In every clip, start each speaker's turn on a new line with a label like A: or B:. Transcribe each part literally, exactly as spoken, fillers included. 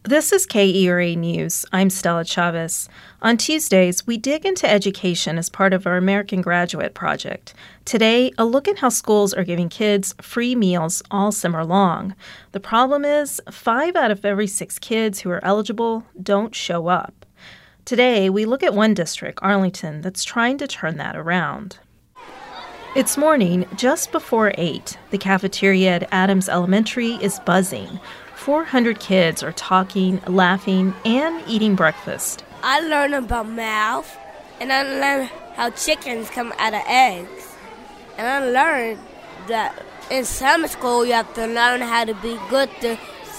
A: This is K E R A News. I'm Stella Chavez. On Tuesdays, we dig into education as part of our American Graduate Project. Today, a look at how schools are giving kids free meals all summer long. The problem is, five out of every six kids who are eligible don't show up. Today, we look at one district, Arlington, that's trying to turn that around. It's morning, just before eight. The cafeteria at Adams Elementary is buzzing. four hundred kids are talking, laughing, and eating breakfast.
B: I learned about math, and I learned how chickens come out of eggs. And I learned that in summer school you have to learn how to be good to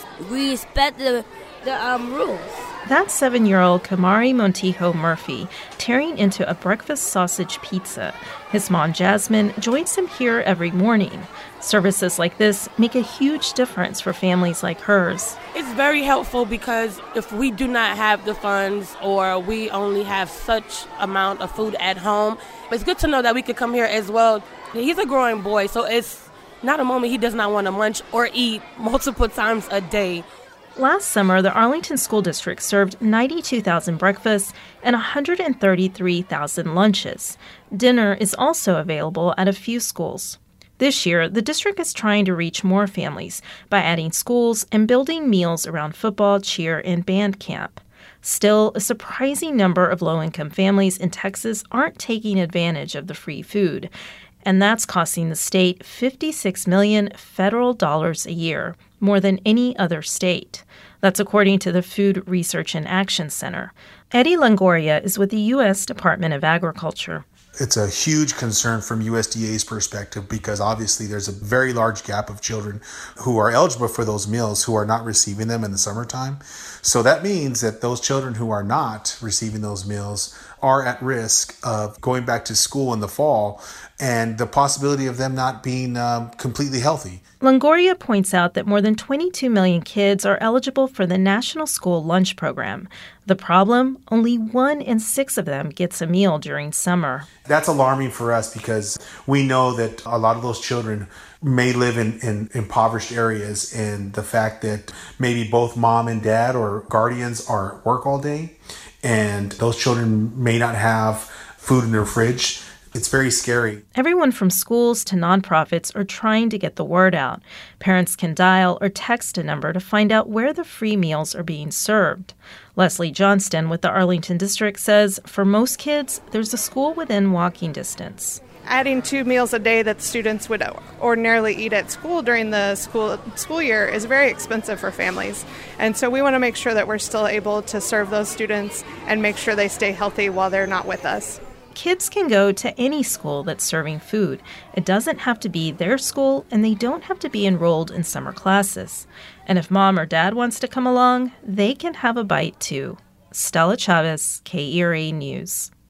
B: respect the, the um, rules.
A: That's seven-year-old Kamari Montijo Murphy tearing into a breakfast sausage pizza. His mom, Jasmine, joins him here every morning. Services like this make a huge difference for families like hers.
C: It's very helpful because if we do not have the funds or we only have such amount of food at home, it's good to know that we could come here as well. He's a growing boy, so it's not a moment he does not want to munch or eat multiple times a day.
A: Last summer, the Arlington School District served ninety-two thousand breakfasts and one hundred thirty-three thousand lunches. Dinner is also available at a few schools. This year, the district is trying to reach more families by adding schools and building meals around football, cheer, and band camp. Still, a surprising number of low-income families in Texas aren't taking advantage of the free food, and that's costing the state fifty-six million dollars federal dollars a year, more than any other state. That's according to the Food Research and Action Center. Eddie Longoria is with the U S Department of Agriculture.
D: It's a huge concern from U S D A's perspective because obviously there's a very large gap of children who are eligible for those meals who are not receiving them in the summertime. So that means that those children who are not receiving those meals are at risk of going back to school in the fall and the possibility of them not being um, completely healthy.
A: Longoria points out that more than twenty-two million kids are eligible for the National School Lunch Program. The problem? Only one in six of them gets a meal during summer.
D: That's alarming for us because we know that a lot of those children may live in, in impoverished areas, and the fact that maybe both mom and dad or guardians are at work all day and those children may not have food in their fridge. It's very scary.
A: Everyone from schools to nonprofits are trying to get the word out. Parents can dial or text a number to find out where the free meals are being served. Leslie Johnston with the Arlington District says for most kids, there's a school within walking distance.
E: Adding two meals a day that students would ordinarily eat at school during the school school year is very expensive for families. And so we want to make sure that we're still able to serve those students and make sure they stay healthy while they're not with us.
A: Kids can go to any school that's serving food. It doesn't have to be their school, and they don't have to be enrolled in summer classes. And if mom or dad wants to come along, they can have a bite too. Stella Chavez, K E R A News.